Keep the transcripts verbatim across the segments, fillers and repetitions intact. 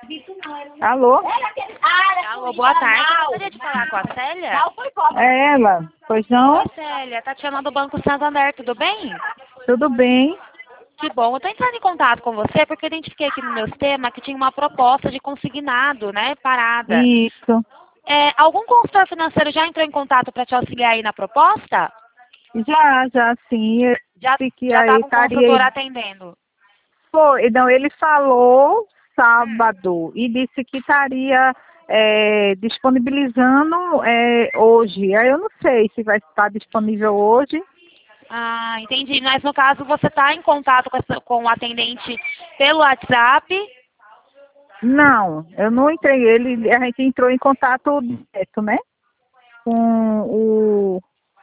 Alô? Alô, boa tarde. Eu gostaria de falar com a Célia? É ela. Pois não? Oi, Célia. Tatiana do Banco Santander, tudo bem? Tudo bem? Que bom. Eu estou entrando em contato com você porque eu identifiquei aqui no meu sistema que tinha uma proposta de consignado, né, parada. Isso. É, algum consultor financeiro já entrou em contato para te auxiliar aí na proposta? Já, já sim. Eu Já disse que já aí estava um estaria. consultor atendendo. Foi, não, ele falou Hum. sábado e disse que estaria é, disponibilizando é, hoje. Aí eu não sei se vai estar disponível hoje. Ah, entendi. Mas no caso você está em contato com, essa- com o atendente pelo WhatsApp? Não, eu não entrei. Ele, a gente entrou em contato direto, né? Com o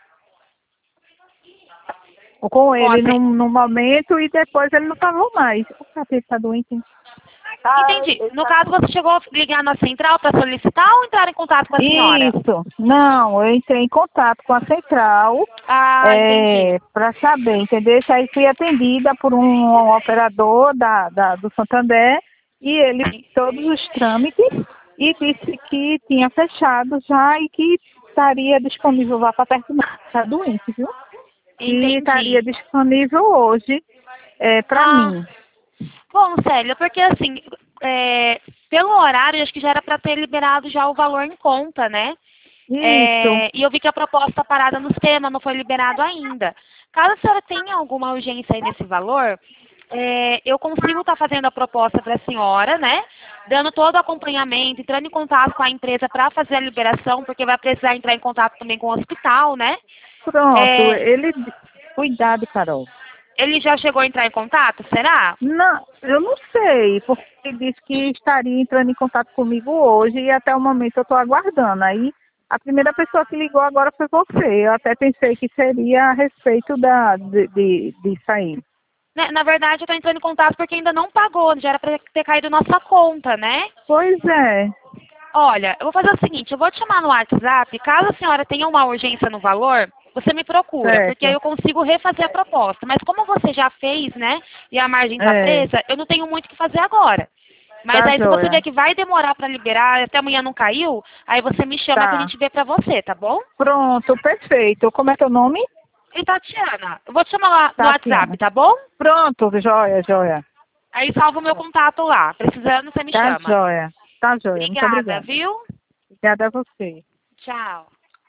com Com ele a, no, no momento e depois ele não falou mais. O cabelo está doente. Ah, Entendi. ele No tá... caso, você chegou a ligar na central para solicitar ou entrar em contato com a senhora? Isso. Não, eu entrei em contato com a central Ah, entendi. é, para saber, entendeu? Aí fui atendida por um operador da, da, do Santander e ele fez todos os trâmites e disse que tinha fechado já e que estaria disponível lá para perto da está doente, viu? Que estaria Entendi. disponível hoje é, para Ah, mim. bom, Célia, porque assim, é, pelo horário, acho que já era para ter liberado já o valor em conta, né? Isso. É, e eu vi que a proposta parada no sistema não foi liberado ainda. Caso a senhora tenha alguma urgência aí nesse valor, é, eu consigo estar fazendo a proposta para a senhora, né? Dando todo o acompanhamento, entrando em contato com a empresa para fazer a liberação, porque vai precisar entrar em contato também com o hospital, né? Pronto, É, ele. Cuidado, Carol. ele já chegou a entrar em contato, será? Não, eu não sei, porque ele disse que estaria entrando em contato comigo hoje e até o momento eu estou aguardando. Aí a primeira pessoa que ligou agora foi você. Eu até pensei que seria a respeito da, de, de, disso aí. Né, Na verdade, eu estou entrando em contato porque ainda não pagou, já era para ter caído nossa conta, né? Pois é, Olha, eu vou fazer o seguinte, eu vou te chamar no WhatsApp, caso a senhora tenha uma urgência no valor, você me procura, porque aí certo. eu consigo refazer a proposta. Mas como você já fez, né, e a margem está É, presa, eu não tenho muito o que fazer agora. Mas tá aí se você joia. ver que vai demorar para liberar, até amanhã não caiu, aí você me chama que a Tá. gente vê para você, tá bom? Pronto, perfeito. Como é teu nome? E Tatiana, eu vou te chamar lá no WhatsApp, Tatiana. tá bom? Pronto, joia, joia. Aí salva o meu contato lá. Precisando, você me Tá chama. joia. Tá joia. Muito Obrigada, obrigada. viu? Obrigada a você. Tchau.